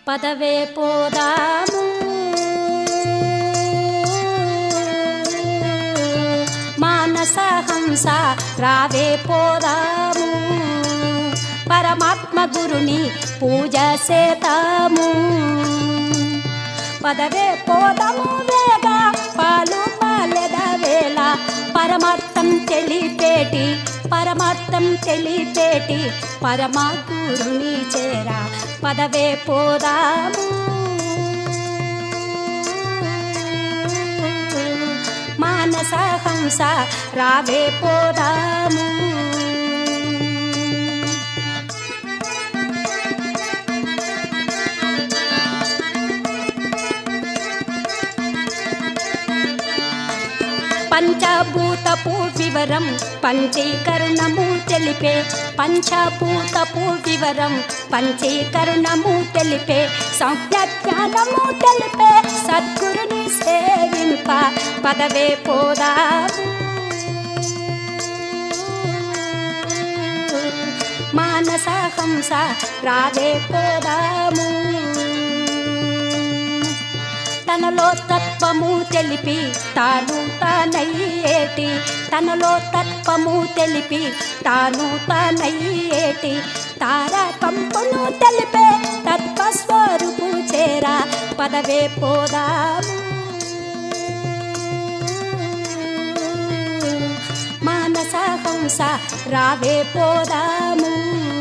పదవే పోదాము మానస హంస రావే పోదాము పరమాత్మ గురుని పూజ చేతాము పదవే పోదాము వేగ పాలు పాలెద వేళ పరమార్థం తెలిపేటి పరమా గురుని చేరా పదవే పోదాము మానస హంస రావే పోదాము పంచభూతపు వివరం పంచీకరణము తెలిపే పంచభూతపు వివరం పంచీకరణము తెలిపే సంజ్ఞానము తెలిపే సద్గురుని సేవింప పదవే పోదాము మానస హంస రావే పోదాము తనలో తత్వము తెలిపి తాను తానయ్యేటి తనలో తత్వము తెలిపి తాను తానయ్యేటి తారకంపును తెలిపే తత్వస్వరూపు చేరా పదవే పోదాము మానస హంస రావే పోదాము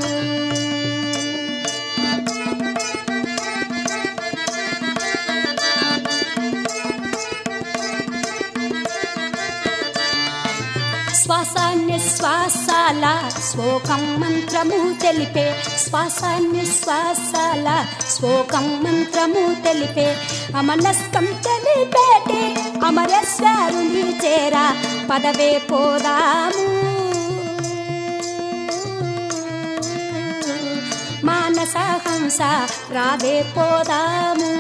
శ్వాస నిశ్వాసాల శ్లోకం మంత్రము తెలిపే శ్వాస నిశ్వాసాల శ్లోకం మంత్రము తెలిపే అమనస్కం తెలిపేటి అమరేశ్వరుని చేరా పదవే పోదాము మానస హంస రావే పోదాము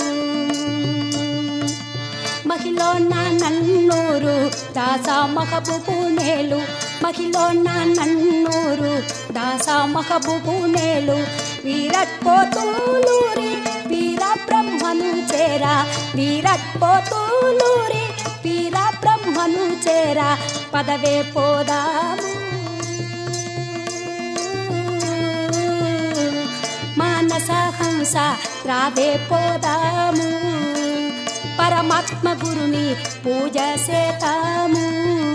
మహిళ నన్నూరు దాసా మహబూబు నేలు మహిళ నన్నూరు దాసా మహబూబు నేలు వీరట్ పోతూలూరి వీర బ్రహ్మను చేరా వీరట్ పోతూలూరి వీర బ్రహ్మను చేరా పదవే పోదాము మానస హంస రావే పోదాము పరమాత్మ గురుని పూజ చేతాము